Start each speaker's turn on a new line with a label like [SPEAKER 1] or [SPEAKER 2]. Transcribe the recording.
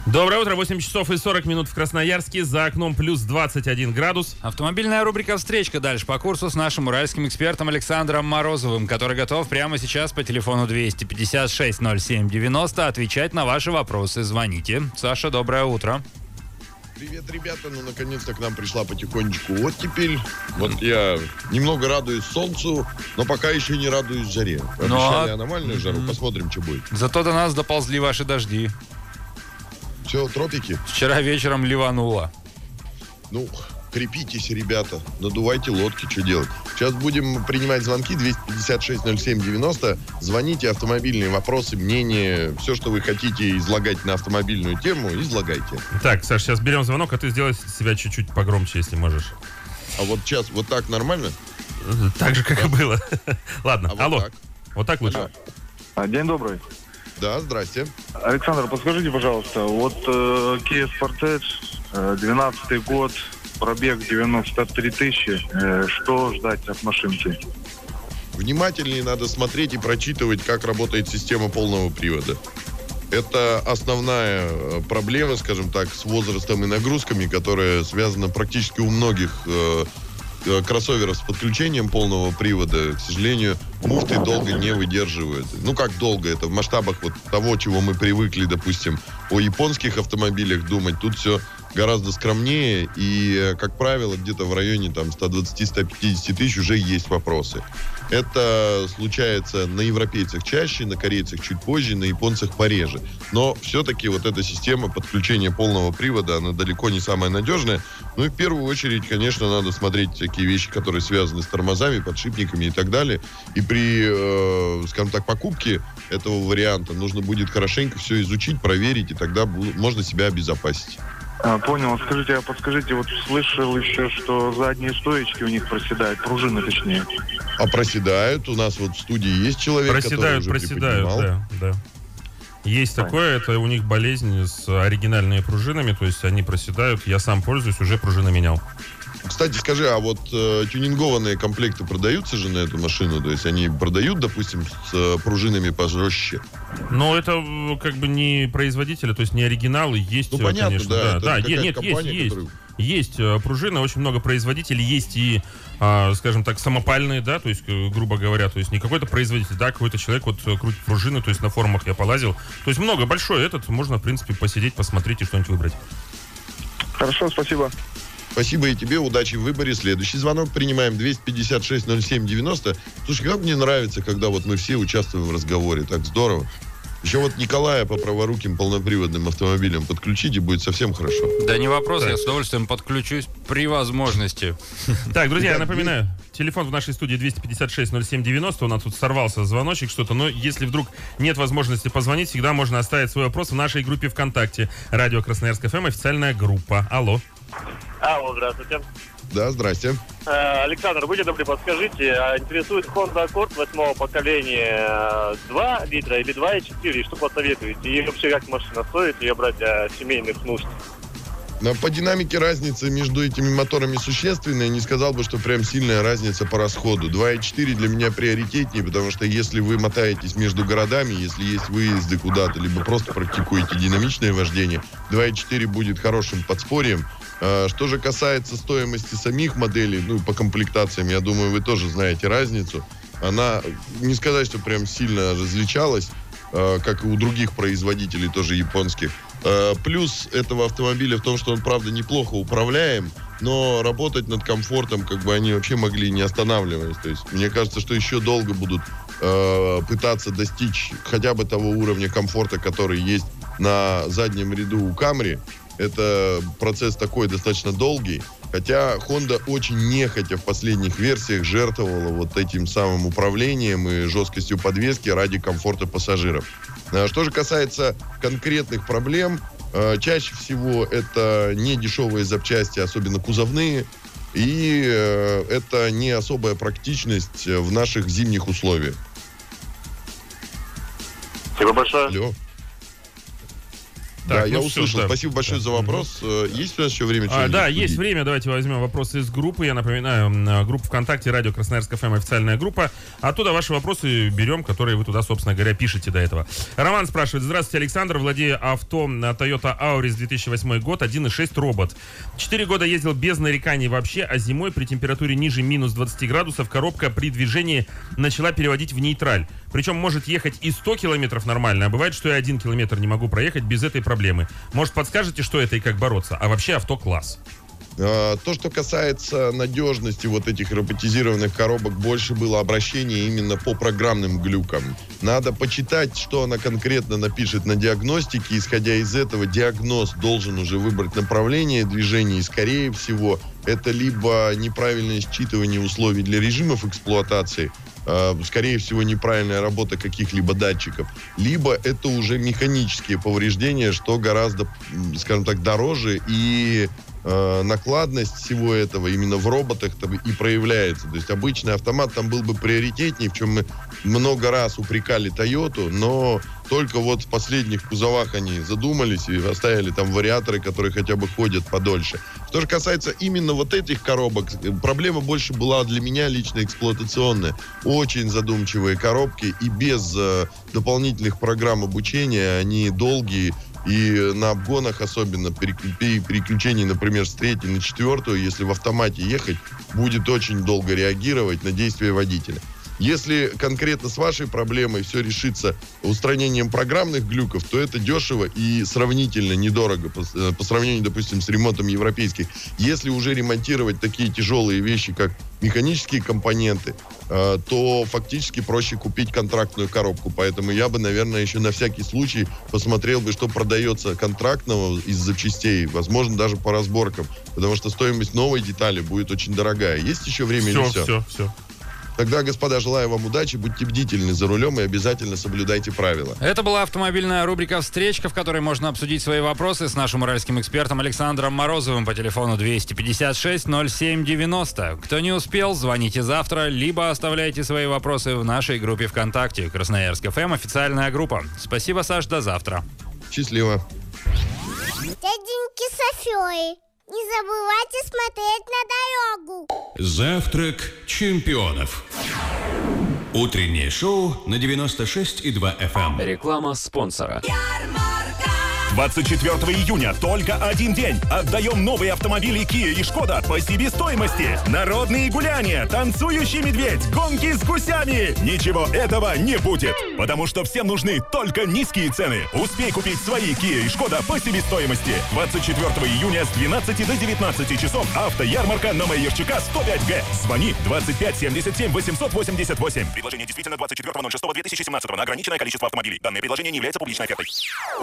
[SPEAKER 1] Доброе утро, 8 часов и 40 минут в Красноярске, за окном плюс 21 градус.
[SPEAKER 2] Автомобильная рубрика «Встречка» дальше по курсу с нашим уральским экспертом Александром Морозовым, который готов прямо сейчас по телефону 256-07-90 отвечать на ваши вопросы. Звоните. Саша, доброе утро.
[SPEAKER 3] Привет, ребята. Ну, наконец-то к нам пришла потихонечку оттепель. Вот я немного радуюсь солнцу, но пока еще не радуюсь жаре. Обещали аномальную жару, посмотрим, что будет.
[SPEAKER 2] Зато до нас доползли ваши дожди.
[SPEAKER 3] Все, тропики.
[SPEAKER 2] Вчера вечером ливануло.
[SPEAKER 3] Ну, крепитесь, ребята, надувайте лодки, что делать. Сейчас будем принимать звонки 256-07-90. Звоните, автомобильные вопросы, мнения, все, что вы хотите излагать на автомобильную тему, излагайте.
[SPEAKER 1] Так, Саш, сейчас берем звонок, а ты сделай себя чуть-чуть погромче, если можешь.
[SPEAKER 3] А вот сейчас вот так нормально?
[SPEAKER 1] Так же, как и было. Ладно,
[SPEAKER 3] а
[SPEAKER 1] алло.
[SPEAKER 3] Вот так,
[SPEAKER 1] вот так лучше.
[SPEAKER 4] День добрый.
[SPEAKER 3] Да, здрасте.
[SPEAKER 4] Александр, подскажите, пожалуйста, вот Kia Sportage, 12-й год, пробег 93 тысячи, что ждать от машинки?
[SPEAKER 3] Внимательнее надо смотреть и прочитывать, как работает система полного привода. Это основная проблема, скажем так, с возрастом и нагрузками, которая связана практически у многих кроссоверов с подключением полного привода. К сожалению, муфты долго не выдерживают. Ну, как долго? Это в масштабах вот того, чего мы привыкли, допустим, о японских автомобилях думать. Тут все гораздо скромнее, и, как правило, где-то в районе там 120-150 тысяч уже есть вопросы. Это случается на европейцах чаще, на корейцах чуть позже, на японцах пореже. Но все-таки вот эта система подключения полного привода, она далеко не самая надежная. Ну и в первую очередь, конечно, надо смотреть всякие вещи, которые связаны с тормозами, подшипниками и так далее. И при, скажем так, покупке этого варианта нужно будет хорошенько все изучить, проверить, и тогда можно себя обезопасить.
[SPEAKER 4] Понял. Скажите, подскажите, вот слышал еще, что задние стоечки у них проседают, пружины точнее.
[SPEAKER 3] А проседают. У нас вот в студии есть человек, который уже
[SPEAKER 1] проседают, да. Есть такое, это у них болезнь с оригинальными пружинами, то есть они проседают. Я сам пользуюсь, уже пружины менял.
[SPEAKER 3] Кстати, скажи, а вот тюнингованные комплекты продаются же на эту машину? То есть они продают, допустим, с пружинами пожестче?
[SPEAKER 1] Но это как бы не производители, то есть не оригиналы. Есть,
[SPEAKER 3] ну, понятно,
[SPEAKER 1] конечно,
[SPEAKER 3] да.
[SPEAKER 1] Есть пружины, очень много производителей, есть и, скажем так, самопальные, да, то есть, грубо говоря, то есть не какой-то производитель, да, какой-то человек вот крутит пружины, то есть на форумах я полазил. То есть много, большой этот, можно, в принципе, посидеть, посмотреть и что-нибудь выбрать.
[SPEAKER 4] Хорошо, спасибо.
[SPEAKER 3] Спасибо и тебе, удачи в выборе. Следующий звонок принимаем 256-07-90. Слушай, как мне нравится, когда вот мы все участвуем в разговоре, так здорово. Еще вот Николая по праворуким полноприводным автомобилям подключите, будет совсем хорошо.
[SPEAKER 2] Да не вопрос, я с удовольствием подключусь при возможности.
[SPEAKER 1] Так, друзья, я напоминаю, телефон в нашей студии 256-07-90. У нас тут сорвался звоночек, что-то. Но если вдруг нет возможности позвонить, всегда можно оставить свой вопрос в нашей группе ВКонтакте. Радио Красноярск ФМ, официальная группа. Алло.
[SPEAKER 5] Алло, здравствуйте.
[SPEAKER 3] Да, здрасте.
[SPEAKER 5] Александр, будьте добры, подскажите, интересует Honda Accord 8-го поколения 2 литра или 2,4? Что посоветуете? И вообще, как машина стоит ее брать для семейных нужд?
[SPEAKER 3] По динамике разница между этими моторами существенная. Не сказал бы, что прям сильная разница по расходу. 2,4 для меня приоритетнее, потому что если вы мотаетесь между городами, если есть выезды куда-то, либо просто практикуете динамичное вождение, 2,4 будет хорошим подспорьем. Что же касается стоимости самих моделей, ну, по комплектациям, я думаю, вы тоже знаете разницу. Она, не сказать, что прям сильно различалась, как и у других производителей, тоже японских. Плюс этого автомобиля в том, что он, правда, неплохо управляем, но работать над комфортом, как бы, они вообще могли, не останавливаясь. То есть, мне кажется, что еще долго будут пытаться достичь хотя бы того уровня комфорта, который есть на заднем ряду у Camry. Это процесс такой достаточно долгий. Хотя Honda очень нехотя в последних версиях жертвовала вот этим самым управлением и жесткостью подвески ради комфорта пассажиров. Что же касается конкретных проблем, чаще всего это не дешевые запчасти, особенно кузовные, и это не особая практичность в наших зимних условиях.
[SPEAKER 5] Спасибо большое.
[SPEAKER 3] Алло. Да,
[SPEAKER 1] Так,
[SPEAKER 3] я
[SPEAKER 1] ну всё,
[SPEAKER 3] услышал.
[SPEAKER 1] да.
[SPEAKER 3] Спасибо большое за вопрос. Есть у нас еще время?
[SPEAKER 1] Да, есть время. Давайте возьмем вопросы из группы. Я напоминаю, группа ВКонтакте, радио Красноярск ФМ, официальная группа. Оттуда ваши вопросы берем, которые вы туда, собственно говоря, пишете до этого. Роман спрашивает. Здравствуйте, Александр. Владею авто Toyota Auris 2008 год, 1.6 робот. 4 года ездил без нареканий вообще, а зимой при температуре ниже минус 20 градусов коробка при движении начала переводить в нейтраль. Причем может ехать и 100 километров нормально, а бывает, что и 1 километр не могу проехать без этой проблемы. Может, подскажете, что это и как бороться? А вообще авто класс.
[SPEAKER 3] То, что касается надежности вот этих роботизированных коробок, больше было обращение именно по программным глюкам. Надо почитать, что она конкретно напишет на диагностике. Исходя из этого, диагноз должен уже выбрать направление движения. И, скорее всего, это либо неправильное считывание условий для режимов эксплуатации, скорее всего, неправильная работа каких-либо датчиков, либо это уже механические повреждения, что гораздо, скажем так, дороже, и накладность всего этого именно в роботах и проявляется. То есть обычный автомат там был бы приоритетнее, в чем мы много раз упрекали Toyota, но только вот в последних кузовах они задумались и оставили там вариаторы, которые хотя бы ходят подольше. Что же касается именно вот этих коробок, проблема больше была для меня лично эксплуатационная. Очень задумчивые коробки, и без дополнительных программ обучения они долгие. И на обгонах, особенно при переключении, например, с 3 на 4, если в автомате ехать, будет очень долго реагировать на действия водителя. Если конкретно с вашей проблемой все решится устранением программных глюков, то это дешево и сравнительно недорого по сравнению, допустим, с ремонтом европейских. Если уже ремонтировать такие тяжелые вещи, как механические компоненты, то фактически проще купить контрактную коробку. Поэтому я бы, наверное, еще на всякий случай посмотрел бы, что продается контрактного из запчастей, возможно, даже по разборкам, потому что стоимость новой детали будет очень дорогая. Есть еще время или все?
[SPEAKER 1] Все.
[SPEAKER 3] Тогда, господа, желаю вам удачи, будьте бдительны за рулем и обязательно соблюдайте правила.
[SPEAKER 2] Это была автомобильная рубрика «Встречка», в которой можно обсудить свои вопросы с нашим уральским экспертом Александром Морозовым по телефону 256-07-90. Кто не успел, звоните завтра, либо оставляйте свои вопросы в нашей группе ВКонтакте. Красноярск ФМ, официальная группа. Спасибо, Саш, до завтра.
[SPEAKER 3] Счастливо.
[SPEAKER 6] Дяденьки Софёй, не забывайте смотреть на дорогу.
[SPEAKER 7] Завтрак чемпионов. Утреннее шоу на 96,2 FM.
[SPEAKER 8] Реклама спонсора.
[SPEAKER 9] 24 июня, только один день. Отдаем новые автомобили Kia и Шкода по себестоимости. Народные гуляния, танцующий медведь, гонки с гусями. Ничего этого не будет, потому что всем нужны только низкие цены. Успей купить свои Kia и Шкода по себестоимости. 24 июня с 12 до 19 часов автоярмарка на Майерчика 105Г. Звони 25 77 888. Предложение действительно 24.06.2017 на ограниченное количество автомобилей. Данное предложение не является публичной офертой.